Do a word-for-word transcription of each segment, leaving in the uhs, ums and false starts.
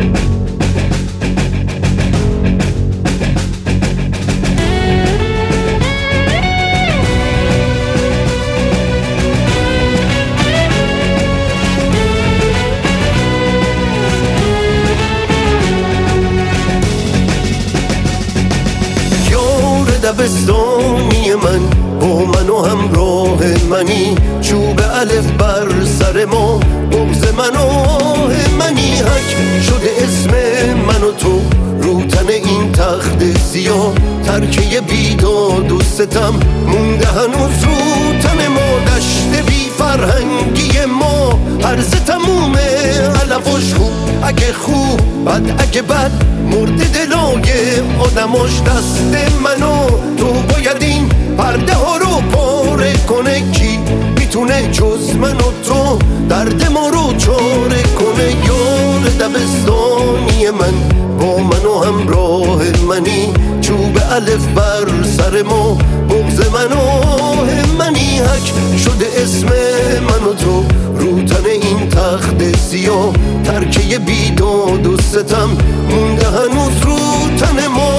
دبستانی من با من و همراه منی، چوب الف بر سر ما، بغض من و آه منی. حک شده اسم من و تو رو تن این تخت سیاه، ترکه بیداد و ستم مونده هنوز رو تن ما. دشت بی فرهنگی ما هرز تموم علفش خوب، اگه خوب بد اگه بد مرد دلای آدماش. دست منو تو باید این پرده ها رو پاره کنه، کی میتونه جز من و تو درد ما رو چاره کنه. یار دبستانی من با من و همراه منی، چوب الف بر سر ما، بغض من و آه منی. حک شده اسم من و تو رو تن این تخت سیاه، ترکه بیداد و ستم مونده هنوز رو تن ما.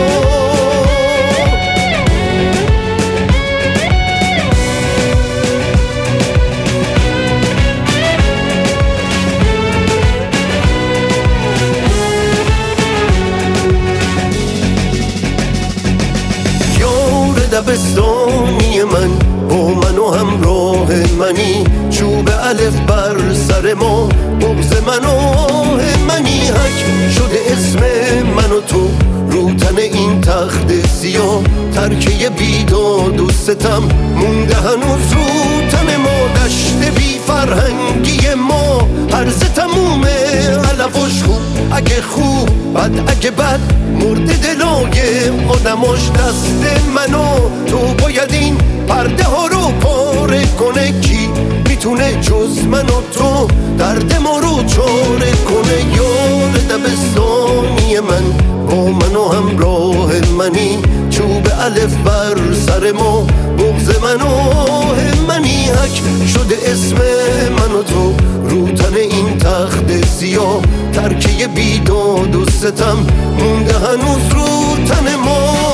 دبستانی من با من و همراه منی، چوب الف بر سر ما، بغض من و آه منی. حک شده اسم من و تو رو تن این تخت سیاه، ترکه بیداد و ستم مونده هنوز رو تن ما. دشت بی فرهنگی ما هرز تموم علفش خوب، اگه خوب بد اگه بد مرد دلای آدماش. دست منو تو باید این پرده ها رو پاره کنه، کی میتونه جز من و تو درد ما رو چاره کنه. یار دبستانی من با من و همراه منی، چوب الف بر سر ما، بغض من و آه منی. حک شده اسم من و تو رو تن این تخت سیاه، ترکه بیداد و ستم مونده هنوز رو تن ما.